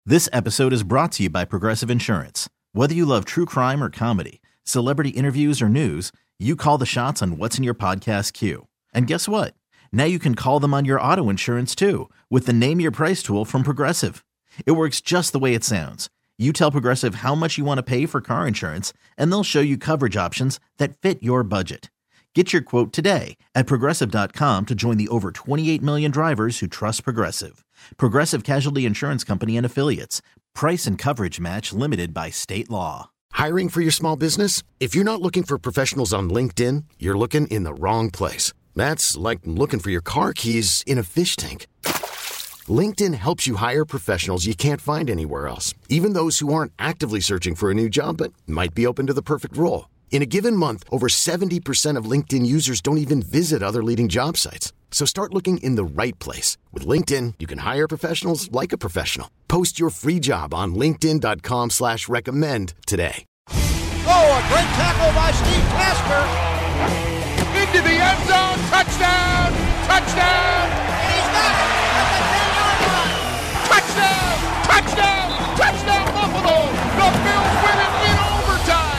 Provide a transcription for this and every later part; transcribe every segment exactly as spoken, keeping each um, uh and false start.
This episode is brought to you by Progressive Insurance. Whether you love true crime or comedy, celebrity interviews or news, you call the shots on what's in your podcast queue. And guess what? Now you can call them on your auto insurance too with the Name Your Price tool from Progressive. It works just the way it sounds. You tell Progressive how much you want to pay for car insurance, and they'll show you coverage options that fit your budget. Get your quote today at Progressive dot com to join the over twenty-eight million drivers who trust Progressive. Progressive Casualty Insurance Company and Affiliates. Price and coverage match limited by state law. Hiring for your small business? If you're not looking for professionals on LinkedIn, you're looking in the wrong place. That's like looking for your car keys in a fish tank. LinkedIn helps you hire professionals you can't find anywhere else, even those who aren't actively searching for a new job but might be open to the perfect role. In a given month, over seventy percent of LinkedIn users don't even visit other leading job sites. So start looking in the right place. With LinkedIn, you can hire professionals like a professional. Post your free job on linkedin dot com slash recommend today. Oh, a great tackle by Steve Tasker. Into the end zone. Touchdown! Touchdown! And he's got it at the ten-yard line. Touchdown! Touchdown! Touchdown, Buffalo! The Bills win it in overtime!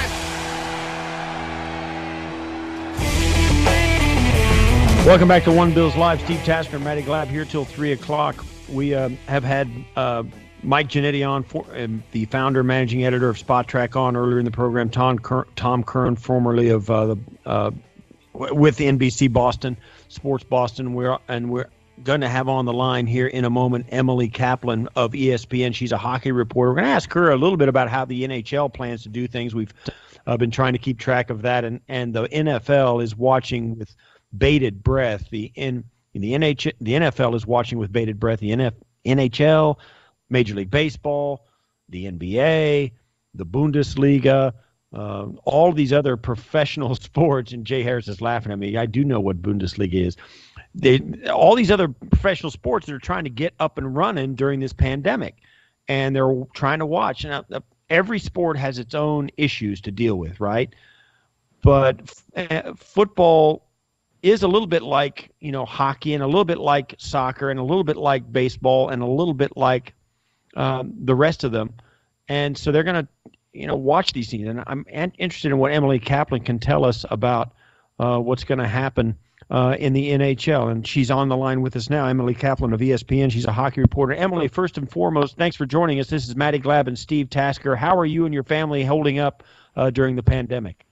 Welcome back to One Bills Live. Steve Tasker and Matty Glab here till three o'clock. We uh, have had uh, Mike Ginnitti on, for, uh, the founder, managing editor of Spot Track, on earlier in the program. Tom, Cur- Tom Curran, formerly of uh, the uh, with the N B C Boston, Sports Boston. We're and we're going to have on the line here in a moment Emily Kaplan of E S P N. She's a hockey reporter. We're going to ask her a little bit about how the N H L plans to do things. We've uh, been trying to keep track of that, and, and the N F L is watching with bated breath. The in the N H the N F L is watching with bated breath. The N F, N H L, Major League Baseball, the N B A, the Bundesliga, uh, all these other professional sports. And Jay Harris is laughing at me. I do know what Bundesliga is. They all these other professional sports that are trying to get up and running during this pandemic, and they're trying to watch. Now, every sport has its own issues to deal with, right? But uh, football is a little bit like, you know, hockey, and a little bit like soccer, and a little bit like baseball, and a little bit like um, the rest of them. And so they're going to, you know, watch these things. And I'm an- interested in what Emily Kaplan can tell us about uh, what's going to happen uh, in the N H L. And she's on the line with us now, Emily Kaplan of E S P N. She's a hockey reporter. Emily, first and foremost, thanks for joining us. This is Matty Glab and Steve Tasker. How are you and your family holding up uh, during the pandemic?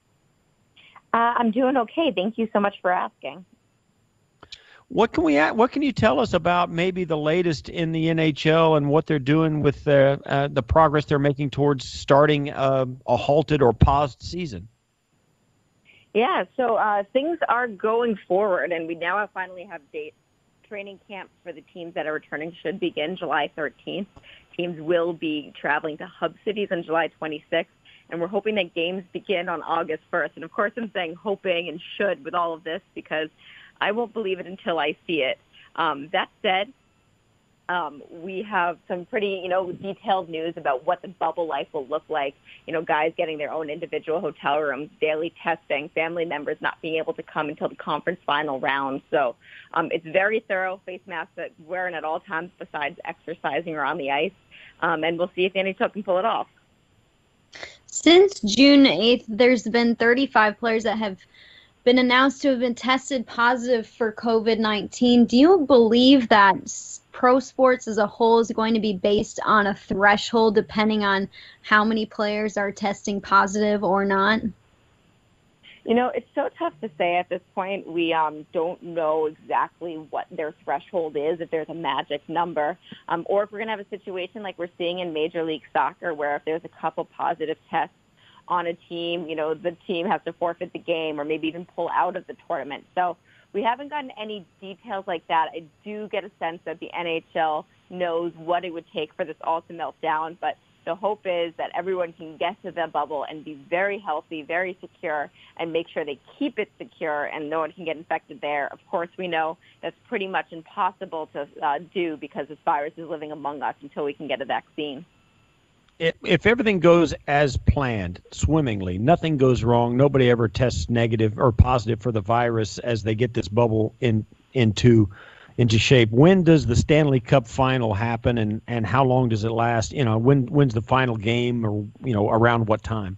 Uh, I'm doing okay. Thank you so much for asking. What can we? What can you tell us about maybe the latest in the N H L and what they're doing with the uh, the progress they're making towards starting uh, a halted or paused season? Yeah, so uh, things are going forward, and we now have finally have dates. Training camps for the teams that are returning should begin July thirteenth. Teams will be traveling to hub cities on July twenty-sixth. And we're hoping that games begin on August first. And, of course, I'm saying hoping and should with all of this because I won't believe it until I see it. Um, that said, um, we have some pretty, you know, detailed news about what the bubble life will look like. You know, guys getting their own individual hotel rooms, daily testing, family members not being able to come until the conference final round. So um, it's very thorough, face masks that wearing at all times besides exercising or on the ice. Um, and we'll see if the N H L can pull it off. Since June eighth, there's been thirty-five players that have been announced to have been tested positive for covid nineteen. Do you believe that pro sports as a whole is going to be based on a threshold depending on how many players are testing positive or not? You know, it's so tough to say at this point. We um, don't know exactly what their threshold is, if there's a magic number, um, or if we're going to have a situation like we're seeing in Major League Soccer where if there's a couple positive tests on a team, you know, the team has to forfeit the game or maybe even pull out of the tournament. So we haven't gotten any details like that. I do get a sense that the N H L knows what it would take for this all to melt down, but the hope is that everyone can get to the bubble and be very healthy, very secure, and make sure they keep it secure and no one can get infected there. Of course, we know that's pretty much impossible to uh, do because this virus is living among us until we can get a vaccine. If everything goes as planned, swimmingly, nothing goes wrong, nobody ever tests negative or positive for the virus as they get this bubble in into into shape. When does the Stanley Cup final happen, and, and how long does it last? You know, when when's the final game, or you know, around what time?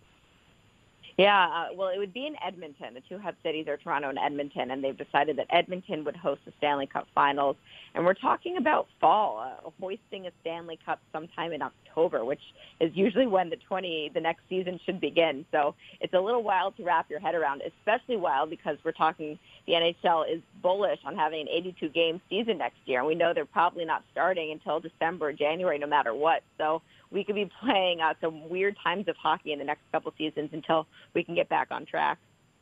Yeah, uh, well, it would be in Edmonton. The two hub cities are Toronto and Edmonton, and they've decided that Edmonton would host the Stanley Cup Finals. And we're talking about fall, uh, hoisting a Stanley Cup sometime in October, which is usually when the twenty the next season should begin. So it's a little wild to wrap your head around, especially wild because we're talking the N H L is bullish on having an eighty-two game season next year, and we know they're probably not starting until December or January, no matter what. So we could be playing uh, some weird times of hockey in the next couple seasons until we can get back on track.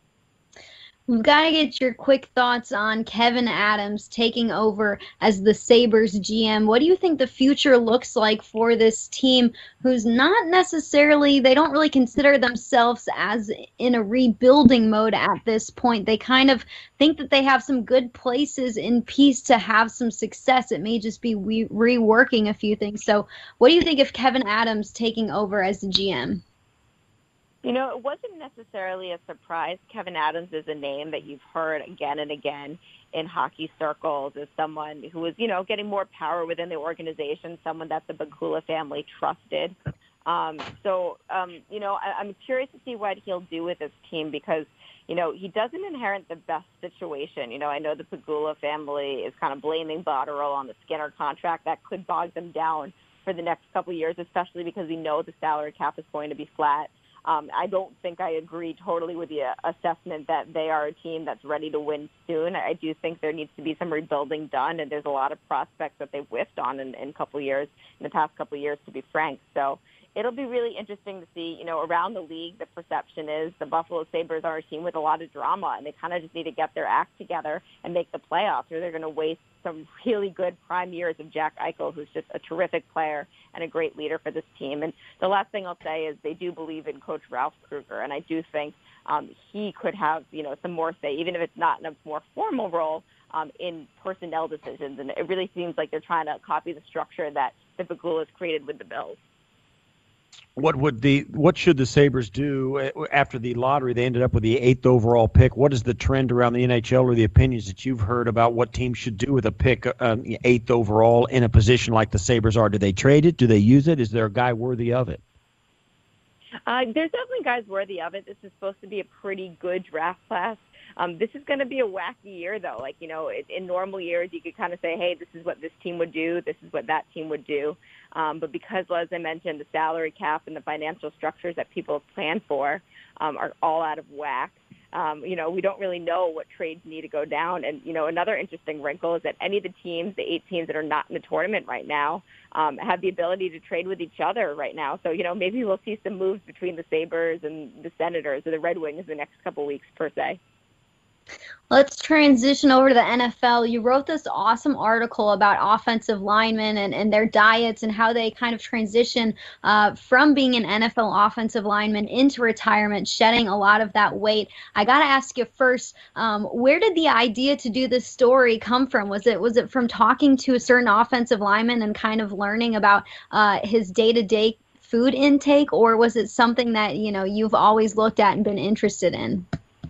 We've got to get your quick thoughts on Kevyn Adams taking over as the Sabres G M. What do you think the future looks like for this team who's not necessarily, they don't really consider themselves as in a rebuilding mode at this point. They kind of think that they have some good places in peace to have some success. It may just be re- reworking a few things. So what do you think of Kevyn Adams taking over as the G M? You know, it wasn't necessarily a surprise. Kevyn Adams is a name that you've heard again and again in hockey circles as someone who was, you know, getting more power within the organization, someone that the Bagula family trusted. Um, so, um, you know, I, I'm curious to see what he'll do with this team because, you know, he doesn't inherit the best situation. You know, I know the Bagula family is kind of blaming Botterill on the Skinner contract. That could bog them down for the next couple of years, especially because we know the salary cap is going to be flat. Um, I don't think I agree totally with the uh, assessment that they are a team that's ready to win soon. I do think there needs to be some rebuilding done, and there's a lot of prospects that they've whiffed on in, in a couple of years, in the past couple of years, to be frank. So it'll be really interesting to see, you know, around the league, the perception is the Buffalo Sabres are a team with a lot of drama, and they kind of just need to get their act together and make the playoffs, or they're going to waste some really good prime years of Jack Eichel, who's just a terrific player and a great leader for this team. And the last thing I'll say is they do believe in Coach Ralph Krueger, and I do think um, he could have, you know, some more say, even if it's not in a more formal role, um, in personnel decisions. And it really seems like they're trying to copy the structure that the Bagulas created with the Bills. What would the what should the Sabres do after the lottery? They ended up with the eighth overall pick. What is the trend around the N H L or the opinions that you've heard about what teams should do with a pick, uh, eighth overall in a position like the Sabres are? Do they trade it? Do they use it? Is there a guy worthy of it? Uh, there's definitely guys worthy of it. This is supposed to be a pretty good draft class. Um, this is going to be a wacky year, though. Like, you know, in, in normal years, you could kind of say, hey, this is what this team would do. This is what that team would do. Um, but because, as I mentioned, the salary cap and the financial structures that people have planned for um, are all out of whack, um, you know, we don't really know what trades need to go down. And, you know, another interesting wrinkle is that any of the teams, the eight teams that are not in the tournament right now, um, have the ability to trade with each other right now. So, you know, maybe we'll see some moves between the Sabres and the Senators or the Red Wings the next couple of weeks, per se. Let's transition over to the N F L. You wrote this awesome article about offensive linemen and, and their diets and how they kind of transition uh, from being an N F L offensive lineman into retirement, shedding a lot of that weight. I got to ask you first, um, where did the idea to do this story come from? Was it was it from talking to a certain offensive lineman and kind of learning about uh, his day-to-day food intake, or was it something that, you know, you've always looked at and been interested in?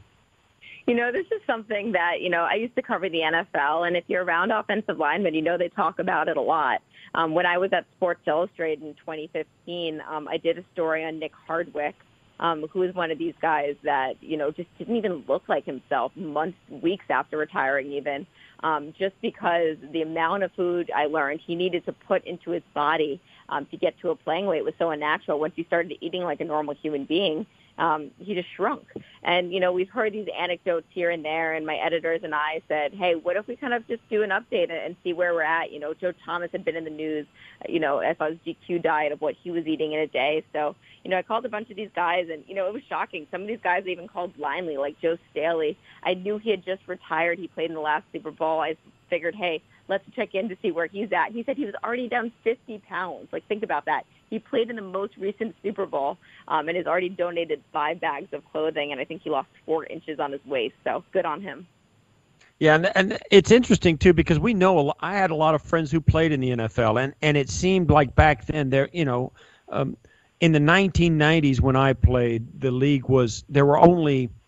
You know, this is something that, you know, I used to cover the N F L, and if you're around offensive linemen, you know they talk about it a lot. Um, when I was at Sports Illustrated in twenty fifteen, um, I did a story on Nick Hardwick, um, who is one of these guys that, you know, just didn't even look like himself months, weeks after retiring even, um, just because the amount of food I learned he needed to put into his body um, to get to a playing weight was so unnatural. Once he started eating like a normal human being, Um, he just shrunk. And, you know, we've heard these anecdotes here and there, and my editors and I said, hey, what if we kind of just do an update and see where we're at? You know, Joe Thomas had been in the news, you know, as far as G Q diet of what he was eating in a day. So, you know, I called a bunch of these guys, and, you know, it was shocking. Some of these guys I even called blindly, like Joe Staley. I knew he had just retired. He played in the last Super Bowl. I figured, hey, let's check in to see where he's at. He said he was already down fifty pounds. Like, think about that. He played in the most recent Super Bowl um, and has already donated five bags of clothing, and I think he lost four inches on his waist. So good on him. Yeah, and, and it's interesting, too, because we know a lot, I had a lot of friends who played in the N F L, and, and it seemed like back then, there, you know, um, in the nineteen nineties when I played, the league was, there were only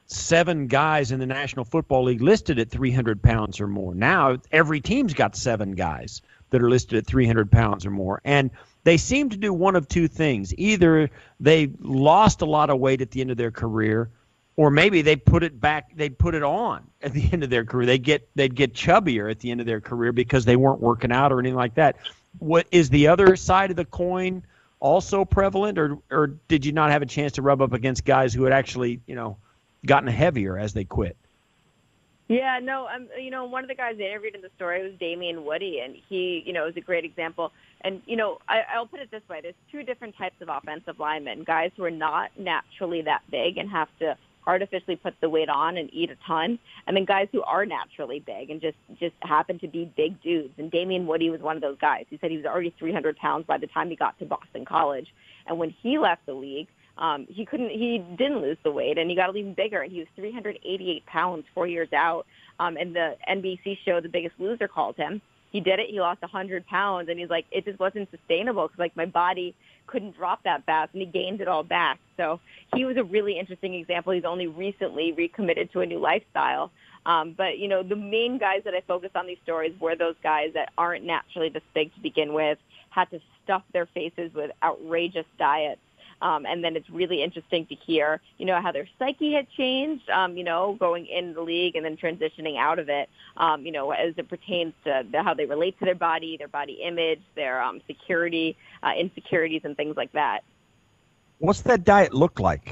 seven guys in the National Football League listed at three hundred pounds or more. Now every team's got seven guys that are listed at three hundred pounds or more. And they seem to do one of two things. Either they lost a lot of weight at the end of their career, or maybe they put it back, they put it on at the end of their career. They get, they'd get chubbier at the end of their career because they weren't working out or anything like that. What is the other side of the coin also prevalent, or or did you not have a chance to rub up against guys who had actually, you know, gotten heavier as they quit? Yeah, no, um, you know, one of the guys I interviewed in the story was Damien Woody, and he, you know, is a great example. And, you know, I, I'll put it this way. There's two different types of offensive linemen, guys who are not naturally that big and have to artificially put the weight on and eat a ton, and then guys who are naturally big and just, just happen to be big dudes. And Damien Woody was one of those guys. He said he was already three hundred pounds by the time he got to Boston College. And when he left the league, um, he couldn't, he didn't lose the weight, and he got even bigger, and he was three hundred eighty-eight pounds four years out. Um, and the N B C show The Biggest Loser called him. He did it. He lost one hundred pounds, and he's like, it just wasn't sustainable because, like, my body couldn't drop that fast, and he gained it all back. So he was a really interesting example. He's only recently recommitted to a new lifestyle. Um, but, you know, the main guys that I focused on these stories were those guys that aren't naturally this big to begin with, had to stuff their faces with outrageous diets. Um, and then it's really interesting to hear, you know, how their psyche had changed, um, you know, going in the league and then transitioning out of it, um, you know, as it pertains to the, how they relate to their body, their body image, their um, security, uh, insecurities, and things like that. What's that diet look like?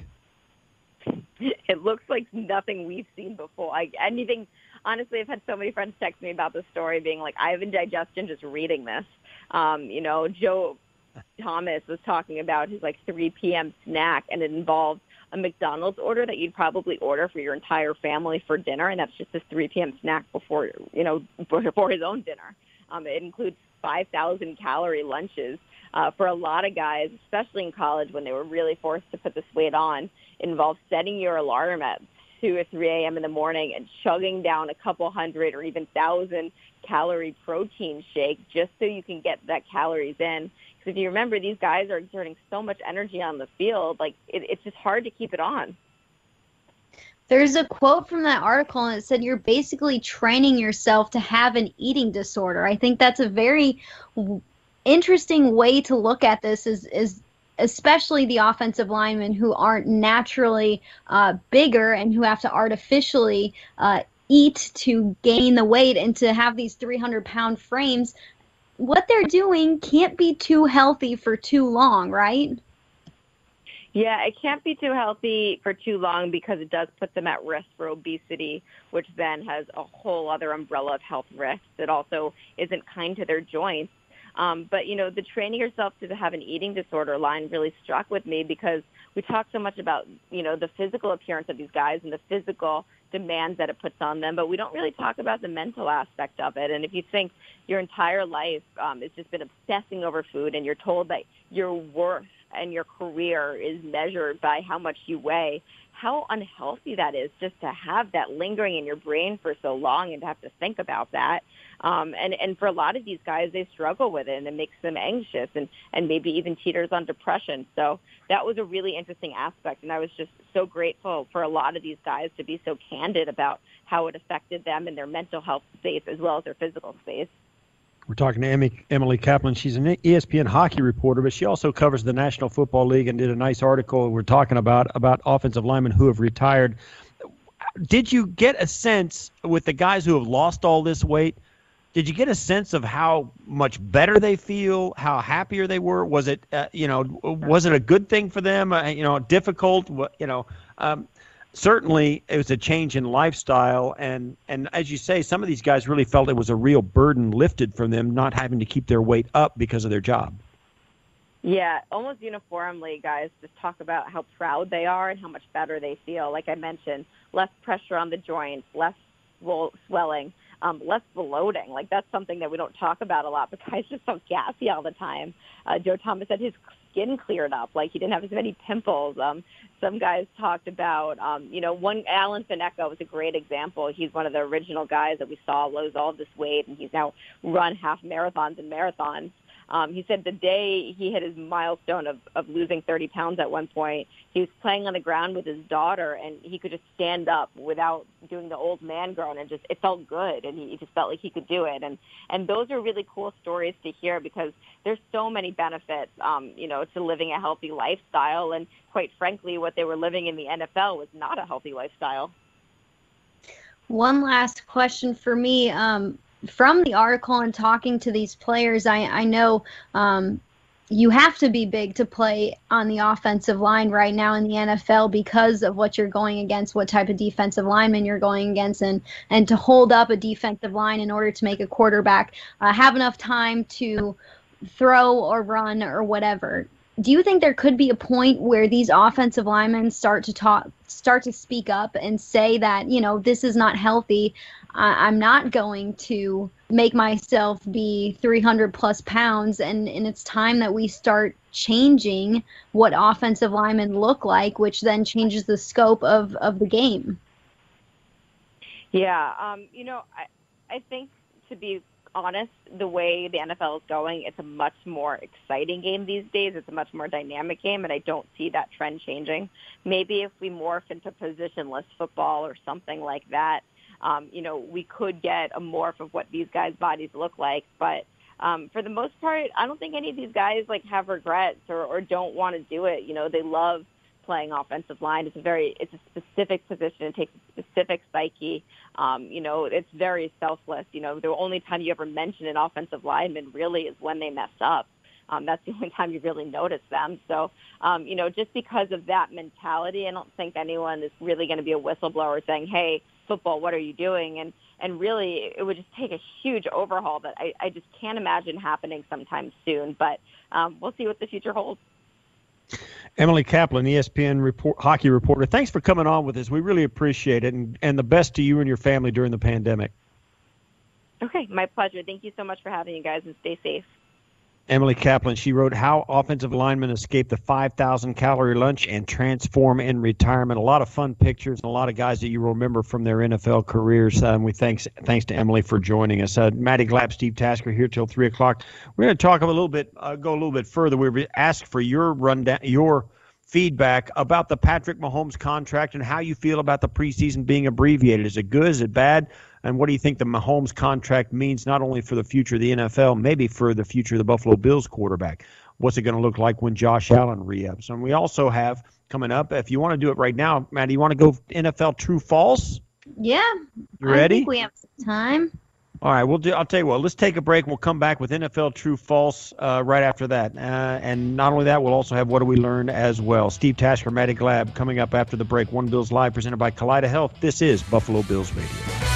It looks like nothing we've seen before. Like anything, honestly, I've had so many friends text me about this story being like, I have indigestion just reading this. Um, you know, Joe Thomas was talking about his like three p.m. snack, and it involved a McDonald's order that you'd probably order for your entire family for dinner, and that's just his three p.m. snack before, you know, before his own dinner. Um, it includes five thousand calorie lunches. Uh, for a lot of guys, especially in college when they were really forced to put this weight on, it involves setting your alarm at two or three a.m. in the morning and chugging down a couple hundred or even thousand calorie protein shake just so you can get that calories in. Because if you remember, these guys are exerting so much energy on the field, like it, it's just hard to keep it on. There's a quote from that article, and it said you're basically training yourself to have an eating disorder. I think that's a very interesting way to look at this, is, is especially the offensive linemen who aren't naturally uh, bigger and who have to artificially uh, eat to gain the weight and to have these three hundred pound frames. What they're doing can't be too healthy for too long, right? Yeah, it can't be too healthy for too long because it does put them at risk for obesity, which then has a whole other umbrella of health risks. It also isn't kind to their joints. Um, but, you know, the training yourself to have an eating disorder line really struck with me because we talk so much about, you know, the physical appearance of these guys and the physical demands that it puts on them, but we don't really talk about the mental aspect of it. And if you think your entire life um, has just been obsessing over food and you're told that your worth and your career is measured by how much you weigh, how unhealthy that is just to have that lingering in your brain for so long and to have to think about that. Um, and, and for a lot of these guys, they struggle with it, and it makes them anxious and, and maybe even teeters on depression. So that was a really interesting aspect, and I was just so grateful for a lot of these guys to be so candid about how it affected them in their mental health space as well as their physical space. We're talking to Emily, Emily Kaplan. She's an E S P N hockey reporter, but she also covers the National Football League and did a nice article we're talking about, about offensive linemen who have retired. Did you get a sense with the guys who have lost all this weight, did you get a sense of how much better they feel, how happier they were? Was it, uh, you know, was it a good thing for them? Uh, you know, difficult, you know, um, certainly it was a change in lifestyle. And, and as you say, some of these guys really felt it was a real burden lifted from them not having to keep their weight up because of their job. Yeah, almost uniformly, guys just talk about how proud they are and how much better they feel. Like I mentioned, less pressure on the joints, less swelling, um, less bloating. Like that's something that we don't talk about a lot, but guys just felt gassy all the time. Uh, Joe Thomas said his skin cleared up, like he didn't have as many pimples. Um, some guys talked about, um, you know, one, Alan Finecco was a great example. He's one of the original guys that we saw lose all this weight, and he's now run half marathons and marathons. Um, he said the day he hit his milestone of, of losing thirty pounds at one point, he was playing on the ground with his daughter, and he could just stand up without doing the old man groan, and just it felt good, and he just felt like he could do it. And and those are really cool stories to hear because there's so many benefits, um, you know, to living a healthy lifestyle. And quite frankly, what they were living in the N F L was not a healthy lifestyle. One last question for me. Um, from the article and talking to these players, I, I know um, you have to be big to play on the offensive line right now in the N F L because of what you're going against, what type of defensive lineman you're going against, and, and to hold up a defensive line in order to make a quarterback uh, have enough time to throw or run or whatever. Do you think there could be a point where these offensive linemen start to talk, start to speak up and say that, you know, this is not healthy? I, I'm not going to make myself be three hundred plus pounds, and, and it's time that we start changing what offensive linemen look like, which then changes the scope of, of the game. Yeah, um, you know, I, I think to be honest, the way the N F L is going, it's a much more exciting game these days. It's a much more dynamic game, and I don't see that trend changing. Maybe if we morph into positionless football or something like that, um, you know, we could get a morph of what these guys' bodies look like. But um, for the most part, I don't think any of these guys like have regrets or, or don't want to do it. You know, they love playing offensive line. It's a very, it's a specific position. It takes a specific psyche. Um, you know, it's very selfless. You know, the only time you ever mention an offensive lineman really is when they mess up. Um, that's the only time you really notice them. So, um, you know, just because of that mentality, I don't think anyone is really going to be a whistleblower saying, hey, football, what are you doing? And and really, it would just take a huge overhaul that I, I just can't imagine happening sometime soon. But um, we'll see what the future holds. Emily Kaplan, E S P N report, hockey reporter, thanks for coming on with us. We really appreciate it, and, and the best to you and your family during the pandemic. Okay, my pleasure. Thank you so much for having you guys, and stay safe. Emily Kaplan, she wrote How Offensive Linemen Escape the five thousand Calorie Lunch and Transform in Retirement. A lot of fun pictures and a lot of guys that you remember from their N F L careers. Um, we thanks thanks to Emily for joining us. Uh, Maddie Glab, Steve Tasker here till three o'clock. We're going to talk a little bit, uh, go a little bit further. We were asked for your rundown, your feedback about the Patrick Mahomes contract and how you feel about the preseason being abbreviated. Is it good? Is it bad? And what do you think the Mahomes contract means not only for the future of the N F L, maybe for the future of the Buffalo Bills quarterback? What's it going to look like when Josh Allen re-ups? And we also have coming up, if you want to do it right now, Matt, do you want to go N F L true false? Yeah. You ready? I think we have some time. All right, we'll do. I'll tell you what. Let's take a break. And we'll come back with N F L True False uh, right after that. Uh, and not only that, we'll also have What Do We Learn as well. Steve Tasker, Maddie Glab, coming up after the break. One Bills Live, presented by Kaleida Health. This is Buffalo Bills Radio.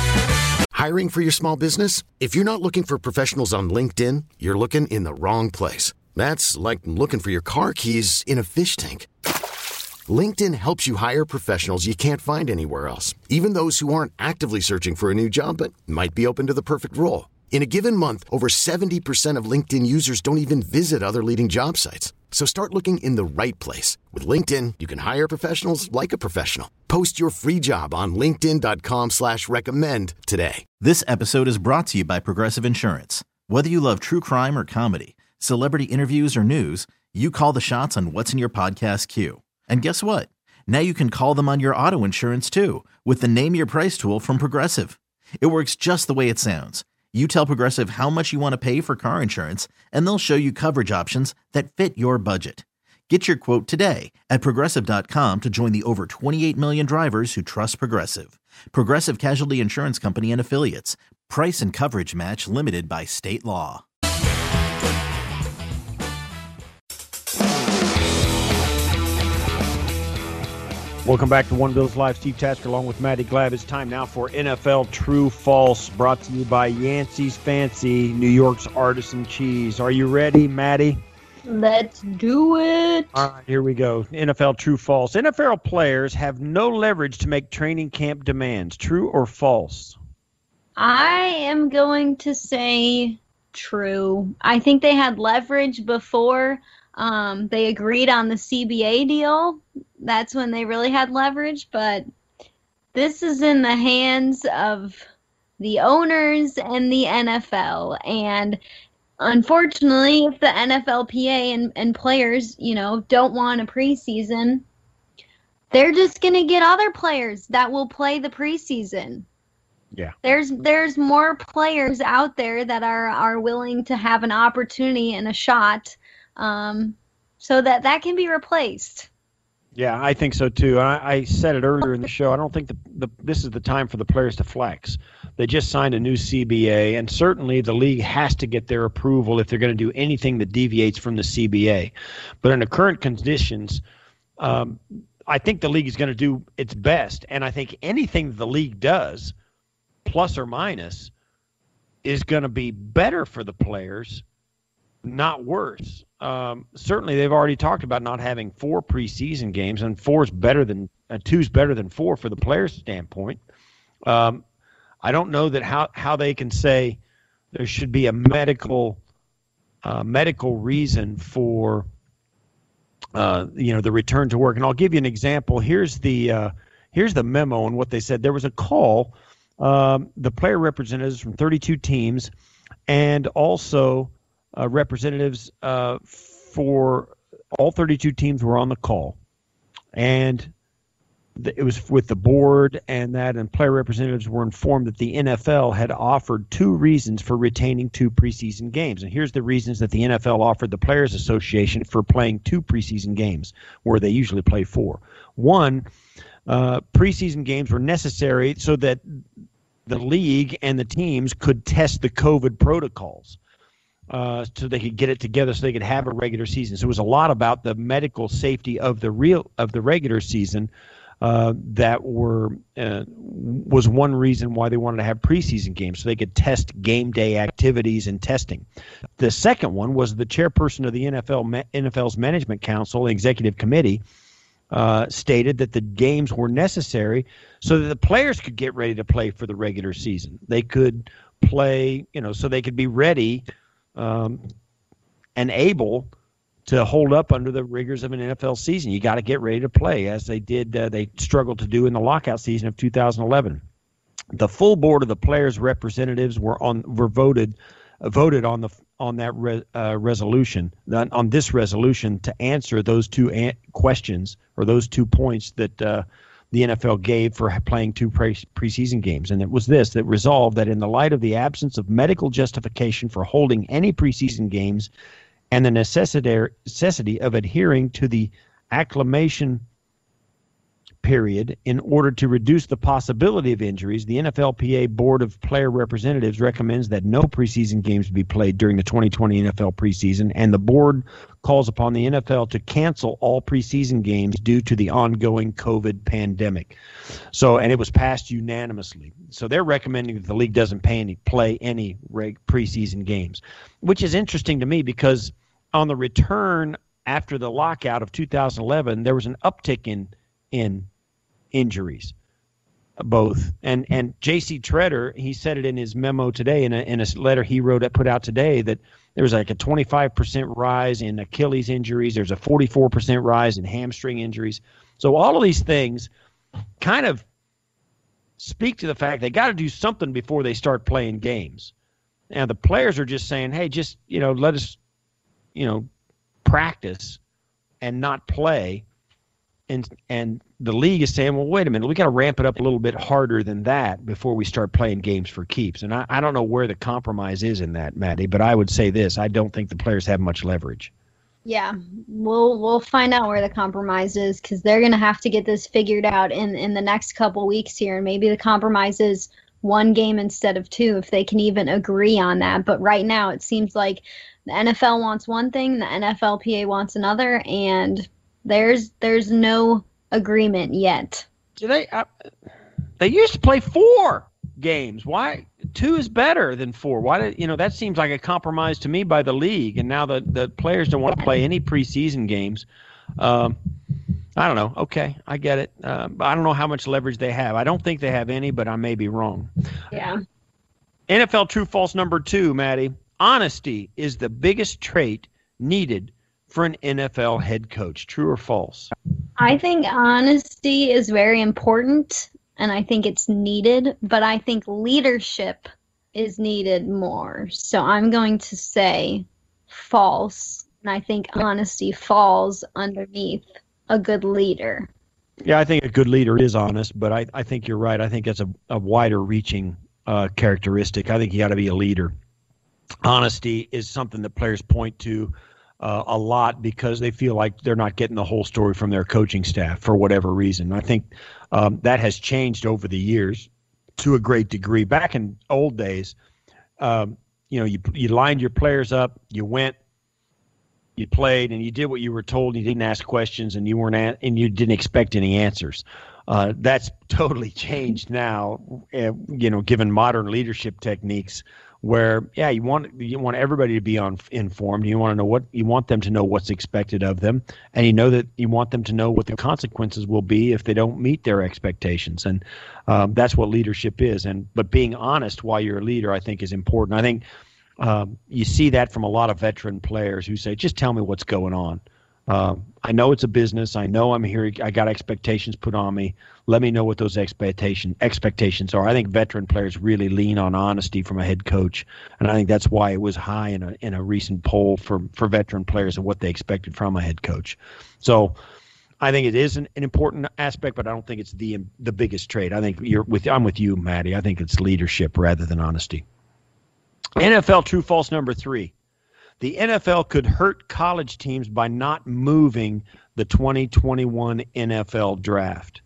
Hiring for your small business? If you're not looking for professionals on LinkedIn, you're looking in the wrong place. That's like looking for your car keys in a fish tank. LinkedIn helps you hire professionals you can't find anywhere else, even those who aren't actively searching for a new job but might be open to the perfect role. In a given month, over seventy percent of LinkedIn users don't even visit other leading job sites. So start looking in the right place. With LinkedIn, you can hire professionals like a professional. Post your free job on linkedin.com slash recommend today. This episode is brought to you by Progressive Insurance. Whether you love true crime or comedy, celebrity interviews or news, you call the shots on what's in your podcast queue. And guess what? Now you can call them on your auto insurance too with the Name Your Price tool from Progressive. It works just the way it sounds. You tell Progressive how much you want to pay for car insurance, and they'll show you coverage options that fit your budget. Get your quote today at Progressive dot com to join the over twenty-eight million drivers who trust Progressive. Progressive Casualty Insurance Company and Affiliates. Price and coverage match limited by state law. Welcome back to One Bills Live. Steve Tasker along with Maddie Glab. It's time now for N F L True False, brought to you by Yancey's Fancy, New York's Artisan Cheese. Are you ready, Maddie? Let's do it. All right, here we go. N F L True False. N F L players have no leverage to make training camp demands. True or false? I am going to say true. I think they had leverage before um, they agreed on the C B A deal. That's when they really had leverage, but this is in the hands of the owners and the N F L. And unfortunately, if the N F L P A and, and players, you know, don't want a preseason, they're just going to get other players that will play the preseason. Yeah. There's there's more players out there that are, are willing to have an opportunity and a shot, um, so that that can be replaced. Yeah, I think so too. I, I said it earlier in the show. I don't think the, the this is the time for the players to flex. They just signed a new C B A, and certainly the league has to get their approval if they're going to do anything that deviates from the C B A. But in the current conditions, um, I think the league is going to do its best, and I think anything that the league does, plus or minus, is going to be better for the players, not worse. Um, certainly, they've already talked about not having four preseason games, and four's better than uh, two's better than four for the players' standpoint. Um, I don't know that how, how they can say there should be a medical uh, medical reason for uh, you know the return to work. And I'll give you an example. Here's the uh, here's the memo on what they said. There was a call. Um, the player representatives from thirty-two teams, and also uh, representatives uh, for all thirty-two teams were on the call, and th- it was with the board and that, and player representatives were informed that the N F L had offered two reasons for retaining two preseason games. And here's the reasons that the N F L offered the Players Association for playing two preseason games, where they usually play four. One, uh, preseason games were necessary so that the league and the teams could test the COVID protocols, uh, so they could get it together, so they could have a regular season. So it was a lot about the medical safety of the real of the regular season uh, that were uh, was one reason why they wanted to have preseason games, so they could test game day activities and testing. The second one was the chairperson of the N F L N F L's Management Council Executive Committee Uh, stated that the games were necessary so that the players could get ready to play for the regular season. They could play, you know, so they could be ready um, and able to hold up under the rigors of an N F L season. You got to get ready to play, as they did. Uh, they struggled to do in the lockout season of two thousand eleven. The full board of the players' representatives were on were voted uh, voted on the on that re, uh, resolution, on this resolution, to answer those two an- questions or those two points that uh, the N F L gave for playing two pre- preseason games. And it was this that resolved that in the light of the absence of medical justification for holding any preseason games and the necessity, necessity of adhering to the acclimation period in order to reduce the possibility of injuries, the N F L P A Board of Player Representatives recommends that no preseason games be played during the twenty twenty N F L preseason, and the board calls upon the N F L to cancel all preseason games due to the ongoing COVID pandemic. So, and it was passed unanimously. So they're recommending that the league doesn't pay any, play any reg, preseason games, which is interesting to me because on the return after the lockout of two thousand eleven, there was an uptick in in injuries, both. And and J C Treader, he said it in his memo today, in a, in a letter he wrote, put out today, that there was like a twenty-five percent rise in Achilles injuries. There's a forty-four percent rise in hamstring injuries. So all of these things kind of speak to the fact they got to do something before they start playing games. Now the players are just saying, hey, just, you know, let us, you know, practice and not play. And and the league is saying, well, wait a minute, we got to ramp it up a little bit harder than that before we start playing games for keeps. And I, I don't know where the compromise is in that, Maddie, but I would say this. I don't think the players have much leverage. Yeah, we'll we'll find out where the compromise is, because they're going to have to get this figured out in, in the next couple weeks here. And maybe the compromise is one game instead of two, if they can even agree on that. But right now it seems like the N F L wants one thing, the N F L P A wants another, and There's there's no agreement yet. Do they? Uh, they used to play four games. Why two is better than four? Why did you know that seems like a compromise to me by the league? And now the the players don't want to play any preseason games. Um, I don't know. Okay, I get it. Uh, but I don't know how much leverage they have. I don't think they have any, but I may be wrong. Yeah. N F L true false number two, Maddie. Honesty is the biggest trait needed for an N F L head coach. True or false? I think honesty is very important, and I think it's needed, but I think leadership is needed more. So I'm going to say false. And I think honesty falls underneath a good leader. Yeah, I think a good leader is honest, but I, I think you're right. I think that's a, a wider reaching uh, characteristic. I think you got to be a leader. Honesty is something that players point to uh, a lot because they feel like they're not getting the whole story from their coaching staff for whatever reason. I think um, that has changed over the years to a great degree. Back in old days, um, you know, you you lined your players up, you went, you played, and you did what you were told. You didn't ask questions, and you weren't a- and you didn't expect any answers. Uh, that's totally changed now. Uh, you know, given modern leadership techniques, where yeah, you want you want everybody to be on informed. You want to know what you want them to know what's expected of them, and you know that you want them to know what the consequences will be if they don't meet their expectations. And um, that's what leadership is. And but being honest while you're a leader, I think, is important. I think. Um, you see that from a lot of veteran players who say, just tell me what's going on. Um, I know it's a business. I know I'm here. I got expectations put on me. Let me know what those expectation expectations are. I think veteran players really lean on honesty from a head coach. And I think that's why it was high in a in a recent poll for, for veteran players and what they expected from a head coach. So I think it is an, an important aspect, but I don't think it's the the biggest trait. I think you're with I'm with you, Maddie. I think it's leadership rather than honesty. N F L true false number three. The N F L could hurt college teams by not moving the twenty twenty-one N F L draft.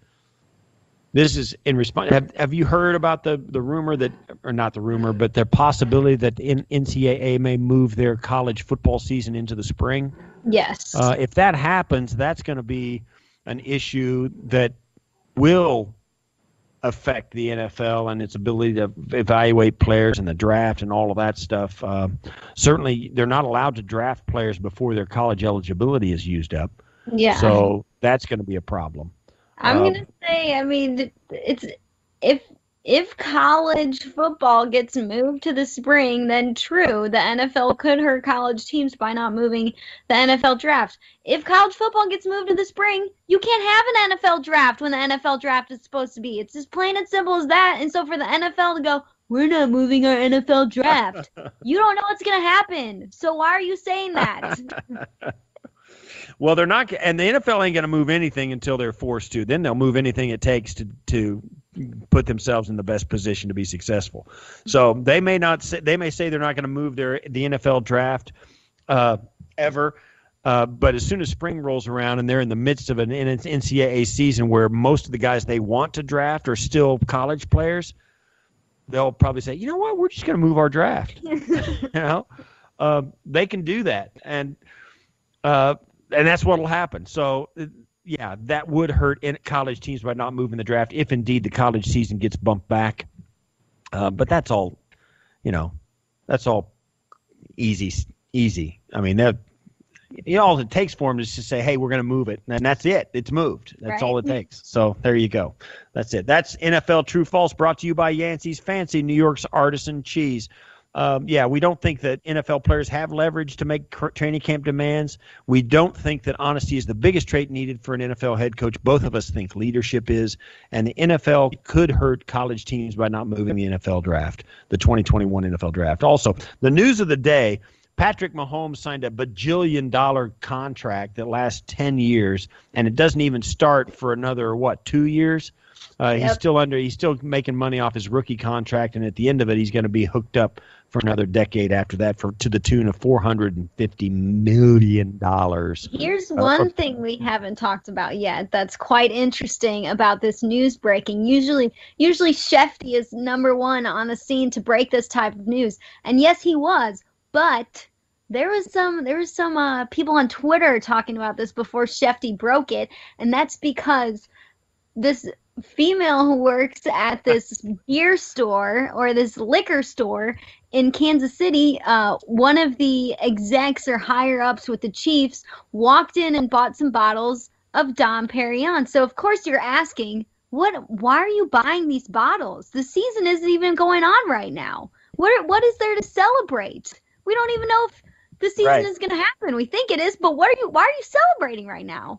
This is in response. Have, have you heard about the, the rumor that, or not the rumor, but the possibility that the N C double A may move their college football season into the spring? Yes. Uh, if that happens, that's going to be an issue that will affect the N F L and its ability to evaluate players in the draft and all of that stuff. Uh, certainly, they're not allowed to draft players before their college eligibility is used up. Yeah. So that's going to be a problem. I'm um, going to say, I mean, it's if if college football gets moved to the spring, then true, the N F L could hurt college teams by not moving the N F L draft. If college football gets moved to the spring, you can't have an N F L draft when the N F L draft is supposed to be. It's just plain and simple as that. And so for the N F L to go, we're not moving our N F L draft, you don't know what's going to happen. So why are you saying that? Well, they're not, and the N F L ain't going to move anything until they're forced to. Then they'll move anything it takes to to put themselves in the best position to be successful. So they may not say, they may say they're not going to move their the N F L draft uh, ever, uh, but as soon as spring rolls around and they're in the midst of an N C double A season where most of the guys they want to draft are still college players, they'll probably say, you know what, we're just going to move our draft. you know, uh, they can do that, and uh, and that's what will happen. So. Yeah, that would hurt in college teams by not moving the draft if indeed the college season gets bumped back. Uh, but that's all, you know, that's all easy. Easy. I mean, that you know, all it takes for them is to say, "Hey, we're going to move it," and that's it. It's moved. That's right. all it takes. So there you go. That's it. That's N F L True False, brought to you by Yancey's Fancy, New York's artisan cheese. Um, yeah, we don't think that N F L players have leverage to make cr- training camp demands. We don't think that honesty is the biggest trait needed for an N F L head coach. Both of us think leadership is, and the N F L could hurt college teams by not moving the N F L draft, the twenty twenty-one N F L draft. Also, the news of the day, Patrick Mahomes signed a bajillion dollar contract that lasts ten years, and it doesn't even start for another, what, two years? Uh, Yep. He's still under. He's still making money off his rookie contract, and at the end of it, he's going to be hooked up for another decade after that, for to the tune of four hundred and fifty million dollars. Here's Uh, one thing we haven't talked about yet that's quite interesting about this news breaking. Usually, usually Shefty is number one on the scene to break this type of news, and yes, he was. But there was some there was some uh, people on Twitter talking about this before Shefty broke it, and that's because this female who works at this beer store or this liquor store in Kansas City, uh, one of the execs or higher ups with the Chiefs walked in and bought some bottles of Dom Perignon. So of course you're asking, what? Why are you buying these bottles? The season isn't even going on right now. What what is there to celebrate? We don't even know if the season Right. is going to happen. We think it is, but what are you? Why are you celebrating right now?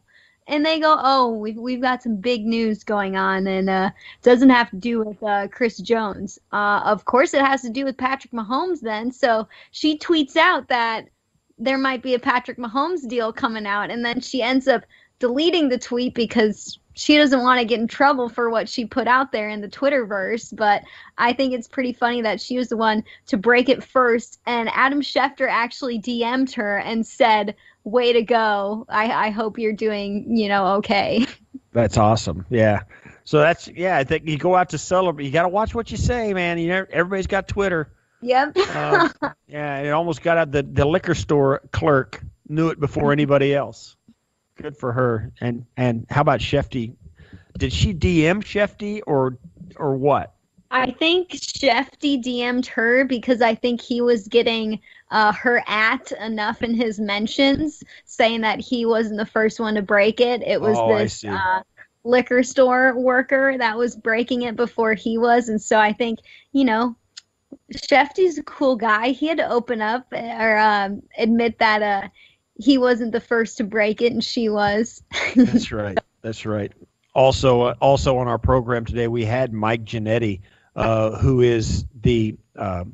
and they go, oh, we've, we've got some big news going on, and uh, doesn't have to do with uh, Chris Jones. Uh, of course, it has to do with Patrick Mahomes then. So she tweets out that there might be a Patrick Mahomes deal coming out, and then she ends up deleting the tweet because she doesn't want to get in trouble for what she put out there in the Twitterverse. But I think it's pretty funny that she was the one to break it first, and Adam Schefter actually D M'd her and said, way to go. I, I hope you're doing, you know, okay. That's awesome. Yeah. So that's, yeah, I think you go out to celebrate. You got to watch what you say, man. You know, everybody's got Twitter. Yep. uh, yeah, it almost got out. The, the liquor store clerk knew it before anybody else. Good for her. And and how about Shefty? Did she D M Shefty or or what? I think Shefty D M'd her because I think he was getting uh, her at enough in his mentions, saying that he wasn't the first one to break it. It was oh, this uh, liquor store worker that was breaking it before he was. And so I think, you know, Shefty's a cool guy. He had to open up or um, admit that uh, he wasn't the first to break it, and she was. That's right. That's right. Also, uh, also on our program today, we had Mike Ginnetti, uh, who is the uh,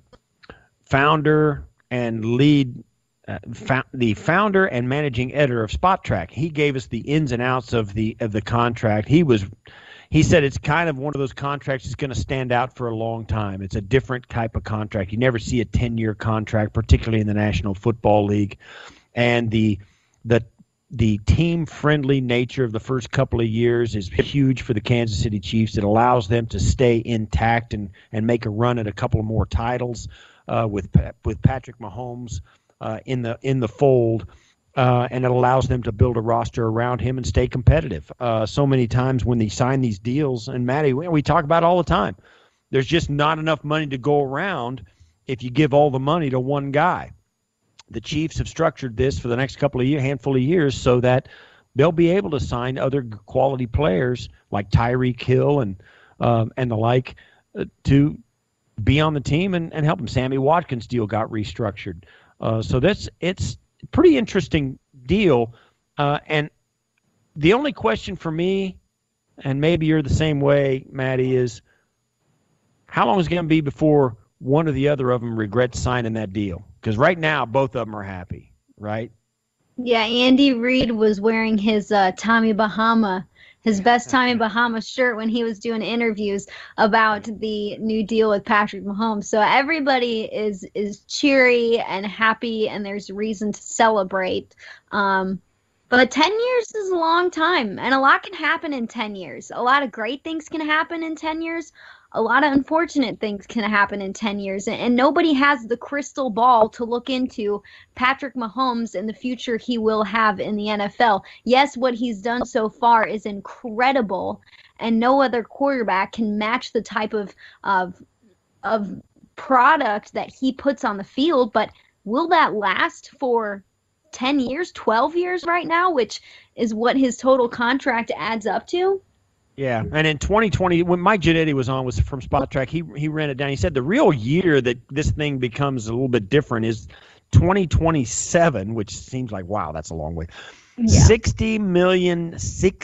founder and lead, uh, fa- the founder and managing editor of Spot Track. He gave us the ins and outs of the of the contract. He was, he said it's kind of one of those contracts that's going to stand out for a long time. It's a different type of contract. You never see a ten-year contract, particularly in the National Football League. And the the the team-friendly nature of the first couple of years is huge for the Kansas City Chiefs. It allows them to stay intact and, and make a run at a couple of more titles uh, with with Patrick Mahomes uh, in the in the fold, uh, and it allows them to build a roster around him and stay competitive. Uh, so many times when they sign these deals, and Maddie, we, we talk about it all the time, there's just not enough money to go around if you give all the money to one guy. The Chiefs have structured this for the next couple of years, handful of years, so that they'll be able to sign other quality players like Tyreek Hill and um, and the like uh, to be on the team and, and help them. Sammy Watkins' deal got restructured, uh, so that's it's a pretty interesting deal. Uh, and the only question for me, and maybe you're the same way, Maddie, is how long is it going to be before one or the other of them regrets signing that deal? Because right now, both of them are happy, right? Yeah, Andy Reid was wearing his uh, Tommy Bahama, his best Tommy Bahama shirt when he was doing interviews about the new deal with Patrick Mahomes. So everybody is is cheery and happy, and there's reason to celebrate. Um, but ten years is a long time, and a lot can happen in ten years. A lot of great things can happen in ten years. A lot of unfortunate things can happen in ten years, and nobody has the crystal ball to look into Patrick Mahomes and the future he will have in the N F L. Yes, what he's done so far is incredible, and no other quarterback can match the type of of, of product that he puts on the field, but will that last for ten years, twelve years right now, which is what his total contract adds up to? Yeah, and in twenty twenty, when Mike Ginnetti was on, was from Spot Track, he he ran it down. He said the real year that this thing becomes a little bit different is twenty twenty-seven, which seems like, wow, that's a long way. Yeah. sixty million,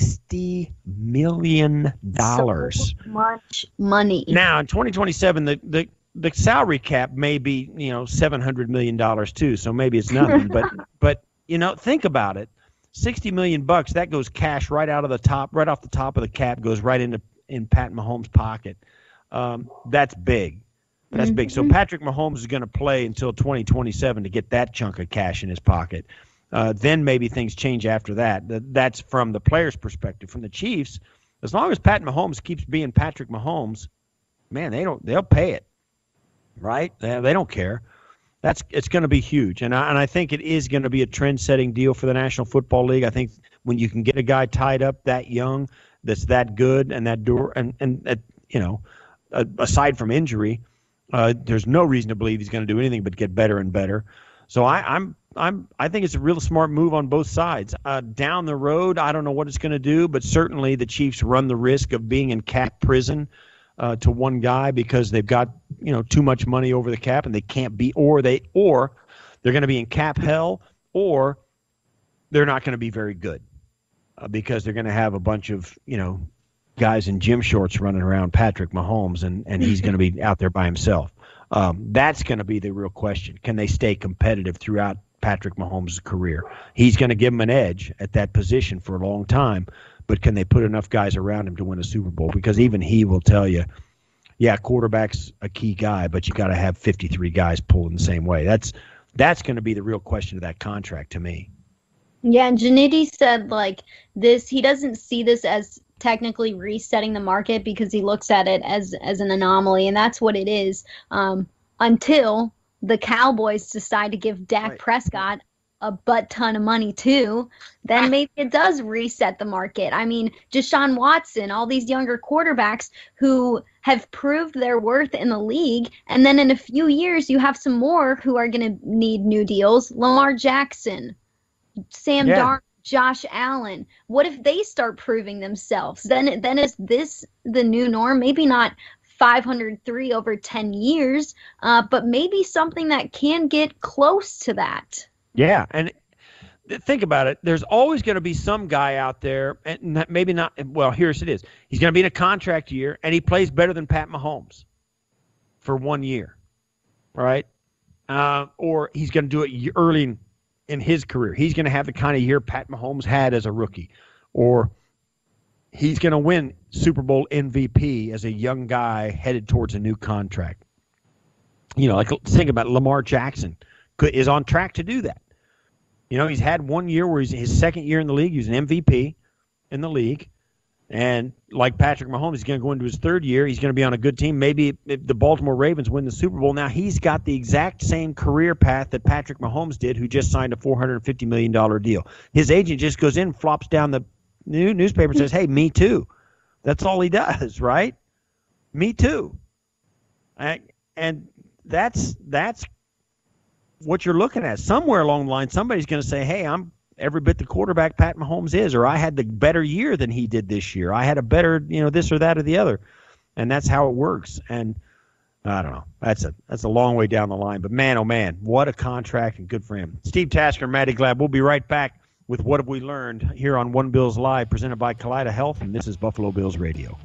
sixty million dollars. So much money. Now, in twenty twenty-seven, the, the, the salary cap may be, you know, seven hundred million dollars too, so maybe it's nothing. but, but you know, think about it. sixty million bucks, that goes cash right out of the top, right off the top of the cap, goes right into in Pat Mahomes' pocket. Um, that's big. That's mm-hmm. big. So Patrick Mahomes is going to play until twenty twenty-seven to get that chunk of cash in his pocket. Uh, then maybe things change after that. That's from the player's perspective. From the Chiefs, as long as Pat Mahomes keeps being Patrick Mahomes, man, they don't they'll pay it, right? They, they don't care. That's it's going to be huge, and I, and I think it is going to be a trend-setting deal for the National Football League. I think when you can get a guy tied up that young, that's that good, and that door, and and uh, you know, uh, aside from injury, uh, there's no reason to believe he's going to do anything but get better and better. So I, I'm I'm I think it's a real smart move on both sides. Uh, down the road, I don't know what it's going to do, but certainly the Chiefs run the risk of being in cap prison. Uh, to one guy because they've got, you know, too much money over the cap and they can't be, or they, or they're going to be in cap hell, or they're not going to be very good. uh, because they're going to have a bunch of, you know, guys in gym shorts running around Patrick Mahomes, and, and he's going to be out there by himself. Um, that's going to be the real question. Can they stay competitive throughout Patrick Mahomes' career? He's going to give them an edge at that position for a long time, but can they put enough guys around him to win a Super Bowl? Because even he will tell you, yeah, quarterback's a key guy, but you got to have fifty-three guys pulling the same way. That's that's going to be the real question of that contract to me. Yeah, and Giannitti said like this, he doesn't see this as technically resetting the market because he looks at it as as an anomaly, and that's what it is. Um, until the Cowboys decide to give Dak right. Prescott a butt ton of money too, then maybe it does reset the market. I mean, Deshaun Watson, all these younger quarterbacks who have proved their worth in the league, and then in a few years you have some more who are going to need new deals. Lamar Jackson, Sam yeah. Darnold, Josh Allen. What if they start proving themselves? Then, then is this the new norm? Maybe not five hundred three over ten years, uh, but maybe something that can get close to that. Yeah, and think about it. There's always going to be some guy out there, and maybe not. Well, here's it is. He's going to be in a contract year, and he plays better than Pat Mahomes for one year, right? Uh, or he's going to do it early in, in his career. He's going to have the kind of year Pat Mahomes had as a rookie, or he's going to win Super Bowl M V P as a young guy headed towards a new contract. You know, like think about it, Lamar Jackson is on track to do that. You know, he's had one year where he's his second year in the league. He was an M V P in the league. And like Patrick Mahomes, he's going to go into his third year. He's going to be on a good team. Maybe if the Baltimore Ravens win the Super Bowl. Now, he's got the exact same career path that Patrick Mahomes did, who just signed a four hundred fifty million dollars deal. His agent just goes in, flops down the new newspaper and says, hey, me too. That's all he does, right? Me too. And that's that's what you're looking at. Somewhere along the line, somebody's going to say, hey, I'm every bit the quarterback Pat Mahomes is, or I had the better year than he did this year. I had a better, you know, this or that or the other. And that's how it works. And I don't know. That's a that's a long way down the line. But, man, oh, man, what a contract, and good for him. Steve Tasker, Matty Glab. We'll be right back with What Have We Learned here on One Bills Live, presented by Kaleida Health, and this is Buffalo Bills Radio.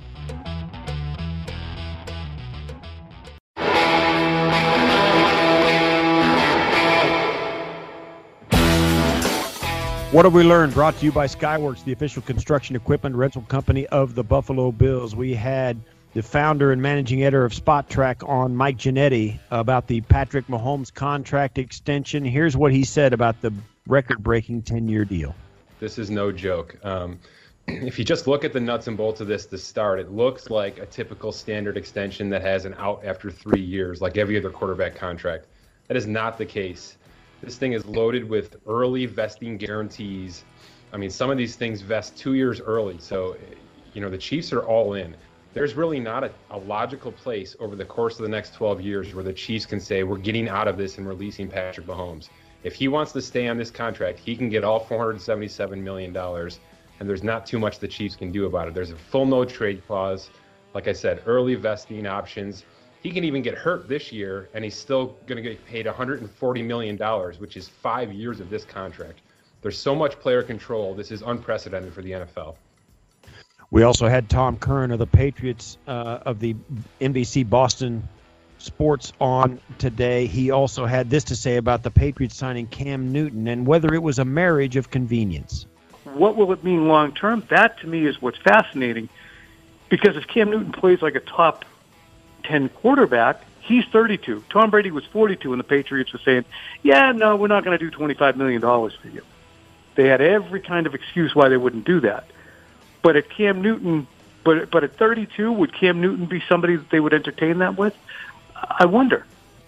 What Have We Learned? Brought to you by Skyworks, the official construction equipment rental company of the Buffalo Bills. We had the founder and managing editor of Spot Track on, Mike Ginnitti, about the Patrick Mahomes contract extension. Here's what he said about the record-breaking ten-year deal. This is no joke. Um, if you just look at the nuts and bolts of this to start, it looks like a typical standard extension that has an out after three years, like every other quarterback contract. That is not the case. This thing is loaded with early vesting guarantees. I mean, some of these things vest two years early. So, you know, the Chiefs are all in. There's really not a, a logical place over the course of the next twelve years where the Chiefs can say, we're getting out of this and releasing Patrick Mahomes. If he wants to stay on this contract, he can get all four hundred seventy-seven million dollars, and there's not too much the Chiefs can do about it. There's a full no trade clause. Like I said, early vesting options. He can even get hurt this year, and he's still going to get paid one hundred forty million dollars, which is five years of this contract. There's so much player control. This is unprecedented for the N F L. We also had Tom Curran of the Patriots uh, of the N B C Boston Sports on today. He also had this to say about the Patriots signing Cam Newton and whether it was a marriage of convenience. What will it mean long term? That, to me, is what's fascinating. Because if Cam Newton plays like a top ten quarterback, he's thirty-two. Tom Brady was forty-two, and the Patriots were saying, yeah, no, we're not going to do twenty-five million dollars for you. They had every kind of excuse why they wouldn't do that. But at Cam Newton, but but at thirty-two, would Cam Newton be somebody that they would entertain that with? I wonder.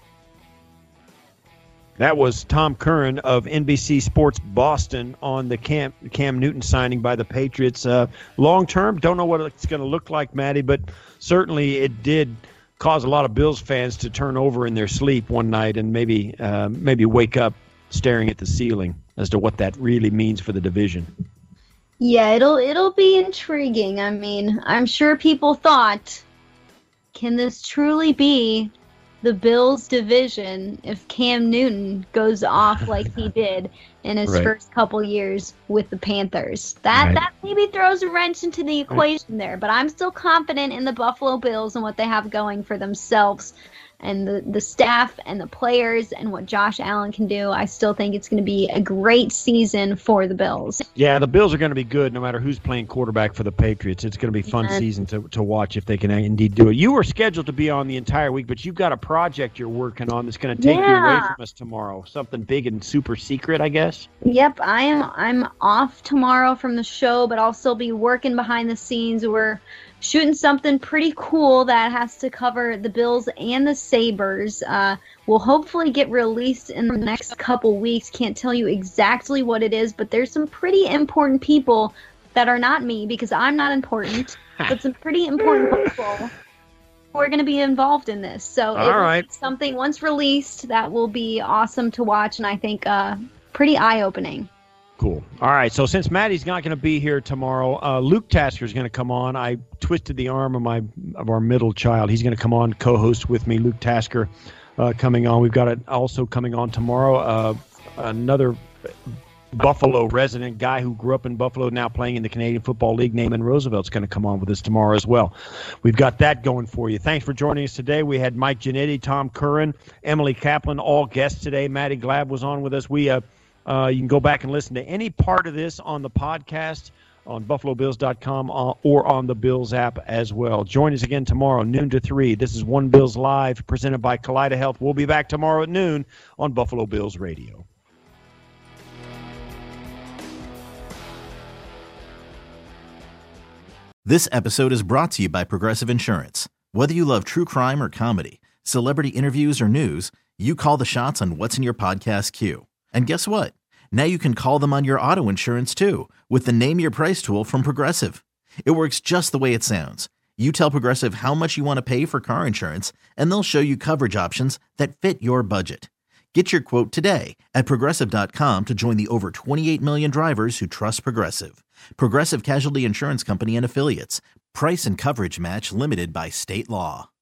That was Tom Curran of N B C Sports Boston on the Cam, Cam Newton signing by the Patriots. Uh, long term, don't know what it's going to look like, Matty, but certainly it did cause a lot of Bills fans to turn over in their sleep one night and maybe uh, maybe wake up staring at the ceiling as to what that really means for the division. Yeah, it'll it'll be intriguing. I mean, I'm sure people thought, can this truly be the Bills division if Cam Newton goes off like he did in his Right. first couple years with the Panthers. That Right. that maybe throws a wrench into the equation there, but I'm still confident in the Buffalo Bills and what they have going for themselves and the, the staff and the players and what Josh Allen can do. I still think it's going to be a great season for the Bills. Yeah, the Bills are going to be good no matter who's playing quarterback for the Patriots. It's going to be a fun Yeah. season to, to watch if they can indeed do it. You were scheduled to be on the entire week, but you've got a project you're working on that's going to take you away Yeah. from us tomorrow. Something big and super secret, I guess. Yep, I am. I'm off tomorrow from the show, but I'll still be working behind the scenes. We're shooting something pretty cool that has to cover the Bills and the Sabres. Uh, will hopefully get released in the next couple weeks. Can't tell you exactly what it is, but there's some pretty important people that are not me because I'm not important, but some pretty important people who are going to be involved in this. So All it will right. be something once released that will be awesome to watch, and I think uh, pretty eye-opening. Cool. All right. So since Maddie's not going to be here tomorrow, uh, Luke Tasker is going to come on. I twisted the arm of my of our middle child. He's going to come on, co-host with me. Luke Tasker uh, coming on. We've got it also coming on tomorrow. Uh, another Buffalo resident guy who grew up in Buffalo, now playing in the Canadian Football League, Naaman Roosevelt's going to come on with us tomorrow as well. We've got that going for you. Thanks for joining us today. We had Mike Giannetti, Tom Curran, Emily Kaplan, all guests today. Maddie Glab was on with us. We uh, uh, you can go back and listen to any part of this on the podcast on buffalo bills dot com or on the Bills app as well. Join us again tomorrow, noon to three. This is One Bills Live, presented by Kaleida Health. We'll be back tomorrow at noon on Buffalo Bills Radio. This episode is brought to you by Progressive Insurance. Whether you love true crime or comedy, celebrity interviews or news, you call the shots on what's in your podcast queue. And guess what? Now you can call them on your auto insurance too with the Name Your Price tool from Progressive. It works just the way it sounds. You tell Progressive how much you want to pay for car insurance, and they'll show you coverage options that fit your budget. Get your quote today at progressive dot com to join the over twenty-eight million drivers who trust Progressive. Progressive Casualty Insurance Company and Affiliates. Price and coverage match limited by state law.